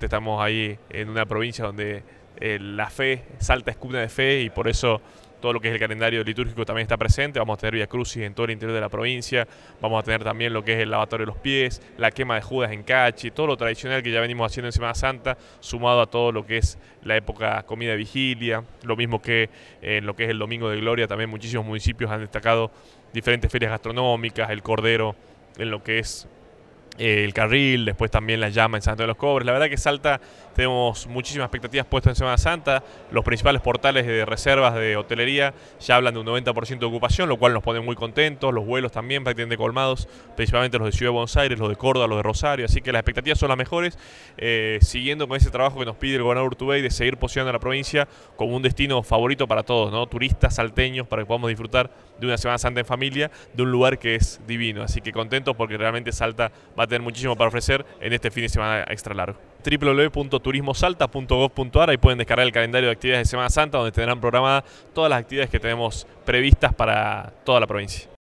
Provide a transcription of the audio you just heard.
realmente estamos ahí en una provincia donde la fe, Salta es cuna de fe y por eso todo lo que es el calendario litúrgico también está presente. Vamos a tener Vía Crucis en todo el interior de la provincia, vamos a tener también lo que es el lavatorio de los pies, la quema de Judas en Cachi, todo lo tradicional que ya venimos haciendo en Semana Santa, sumado a todo lo que es la época comida de vigilia, lo mismo que en lo que es el Domingo de Gloria, también muchísimos municipios han destacado diferentes ferias gastronómicas, el cordero en lo que es el carril, después también la llama en Santo de los Cobres. La verdad que Salta tenemos muchísimas expectativas puestas en Semana Santa. Los principales portales de reservas de hotelería ya hablan de un 90% de ocupación, lo cual nos pone muy contentos. Los vuelos también prácticamente colmados, principalmente los de Ciudad de Buenos Aires, los de Córdoba, los de Rosario. Así que las expectativas son las mejores, siguiendo con ese trabajo que nos pide el gobernador Urtubey de seguir posicionando a la provincia como un destino favorito para todos, ¿no? Turistas, salteños, para que podamos disfrutar de una Semana Santa en familia, de un lugar que es divino. Así que contentos porque realmente Salta va a tener muchísimo para ofrecer en este fin de semana extra largo. www.turismosalta.gov.ar, ahí pueden descargar el calendario de actividades de Semana Santa, donde tendrán programadas todas las actividades que tenemos previstas para toda la provincia.